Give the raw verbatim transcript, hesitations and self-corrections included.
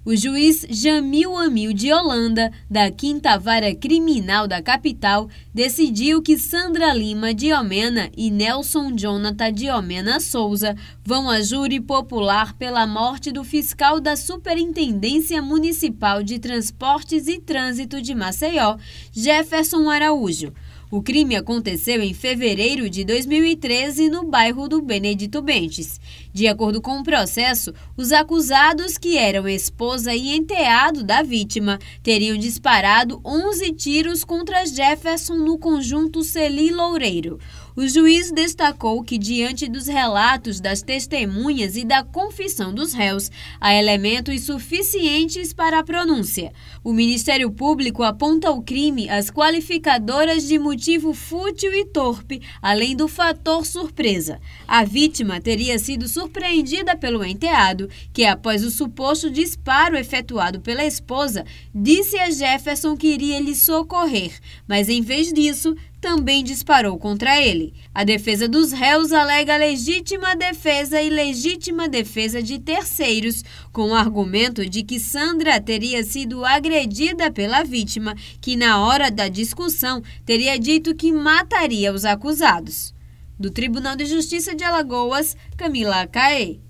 O juiz Jamil Amil de Holanda, da Quinta Vara Criminal da capital, decidiu que Sandra Lima Diomena e Nelson Jonathan Diomena Souza vão a júri popular pela morte do fiscal da Superintendência Municipal de Transportes e Trânsito de Maceió, Jefferson Araújo. O crime aconteceu em fevereiro de dois mil e treze no bairro do Benedito Bentes. De acordo com o processo, os acusados, que eram esposa e enteado da vítima, teriam disparado onze tiros contra Jefferson no conjunto Celi Loureiro. O juiz destacou que, diante dos relatos das testemunhas e da confissão dos réus, há elementos suficientes para a pronúncia. O Ministério Público aponta ao crime as qualificadoras de motivo fútil e torpe, além do fator surpresa. A vítima teria sido surpreendida pelo enteado, que, após o suposto disparo efetuado pela esposa, disse a Jefferson que iria lhe socorrer, mas, em vez disso, também disparou contra ele. A defesa dos réus alega legítima defesa e legítima defesa de terceiros, com o argumento de que Sandra teria sido agredida pela vítima, que na hora da discussão teria dito que mataria os acusados. Do Tribunal de Justiça de Alagoas, Camila Caê.